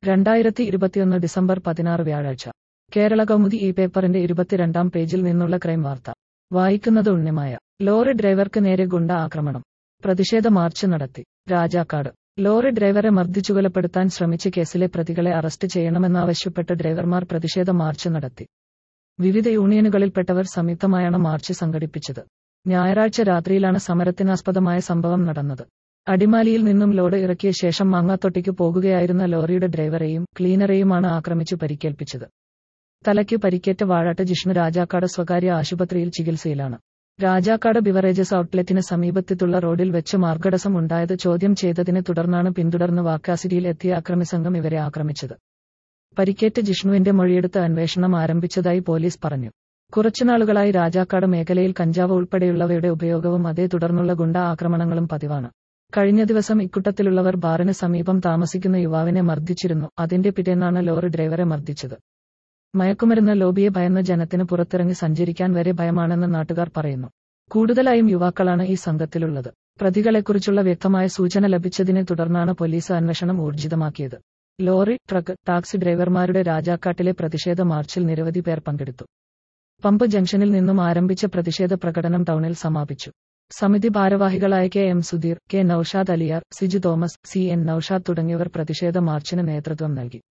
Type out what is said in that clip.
2021 December 16 വ്യാഴാഴ്ച. കേരള കൗമുദി ഈ പേപ്പറിന്റെ 22-ാം പേജിൽ നിന്നുള്ള ക്രൈം വാർത്ത. വായിക്കുന്നത് ഉണ്ണിമായ. ലോറി ഡ്രൈവർക്ക് നേരെ ഗുണ്ട ആക്രമണം. പ്രതിഷേധ മാർച്ച് നടത്തി. രാജാക്കാട്. ലോറി ഡ്രൈവറെ മർദ്ദിച്ചു കൊലപ്പെടുത്താൻ ശ്രമിച്ച കേസിലെ പ്രതികളെ അറസ്റ്റ് ചെയ്യണമെന്നാവശ്യപ്പെട്ട് ഡ്രൈവർമാർ പ്രതിഷേധ മാർച്ച് നടത്തി. വിവിധ യൂണിയനുകളിൽപ്പെട്ടവർ സംയുക്തമായാണ് മാർച്ച് സംഘടിപ്പിച്ചത്. ഞായറാഴ്ച രാത്രിയിലാണ് സമരത്തിനാസ്പദമായ സംഭവം നടന്നത്. അടിമാലിയിൽ നിന്നും ലോഡ് ഇറക്കിയ ശേഷം മാങ്ങാത്തൊട്ടിക്ക് പോകുകയായിരുന്ന ലോറിയുടെ ഡ്രൈവറെയും ക്ലീനറെയുമാണ് ആക്രമിച്ചു പരിക്കേൽപ്പിച്ചത്. തലയ്ക്ക് പരിക്കേറ്റ വാഴാട്ട് ജിഷ്ണു രാജാക്കാട് സ്വകാര്യ ആശുപത്രിയിൽ ചികിത്സയിലാണ്. രാജാക്കാട് ബിവറേജസ് ഔട്ട്ലെറ്റിന് സമീപത്തുള്ള റോഡിൽ വെച്ച് മാർഗതടസ്സം ഉണ്ടായത് ചോദ്യം ചെയ്തതിനെ തുടർന്നാണ് പിന്തുടർന്ന് വാക്കാസിരിയിൽ എത്തിയ അക്രമിസംഘം ഇവരെ ആക്രമിച്ചത്. പരിക്കേറ്റ ജിഷ്ണുവിന്റെ മൊഴിയെടുത്ത് അന്വേഷണം ആരംഭിച്ചതായി പോലീസ് പറഞ്ഞു. കുറച്ചുനാളുകളായി രാജാക്കാട് മേഖലയിൽ കഞ്ചാവ് ഉൾപ്പെടെയുള്ളവയുടെ ഉപയോഗവും അതേ തുടർന്നുള്ള ഗുണ്ട ആക്രമണങ്ങളും പതിവാണ്. കഴിഞ്ഞ ദിവസം ഇക്കൂട്ടത്തിലുള്ളവർ ബാറിന് സമീപം താമസിക്കുന്ന യുവാവിനെ മർദ്ദിച്ചിരുന്നു. അതിന്റെ പിറ്റേന്നാണ് ലോറി ഡ്രൈവറെ മർദ്ദിച്ചത്. മയക്കുമരുന്ന് ലോബിയെ ഭയന്ന ജനത്തിന് പുറത്തിറങ്ങി സഞ്ചരിക്കാൻ വരെ ഭയമാണെന്ന് നാട്ടുകാർ പറയുന്നു. കൂടുതലായും യുവാക്കളാണ് ഈ സംഘത്തിലുള്ളത്. പ്രതികളെക്കുറിച്ചുള്ള വ്യക്തമായ സൂചന ലഭിച്ചതിനെ തുടർന്നാണ് പോലീസ് അന്വേഷണം ഊർജിതമാക്കിയത്. ലോറി, ട്രക്ക്, ടാക്സി ഡ്രൈവർമാരുടെ രാജാക്കാട്ടിലെ പ്രതിഷേധ മാർച്ചിൽ നിരവധി പേർ പങ്കെടുത്തു. പമ്പ് ജംഗ്ഷനിൽ നിന്നും ആരംഭിച്ച പ്രതിഷേധ പ്രകടനം ടൗണിൽ സമാപിച്ചു. സമിതി ഭാരവാഹികളായ K M Sudheer, K Noushad Aliyar, Siju Thomas, C N Noushad തുടങ്ങിയവർ പ്രതിഷേധ മാർച്ചിന് നേതൃത്വം നൽകി.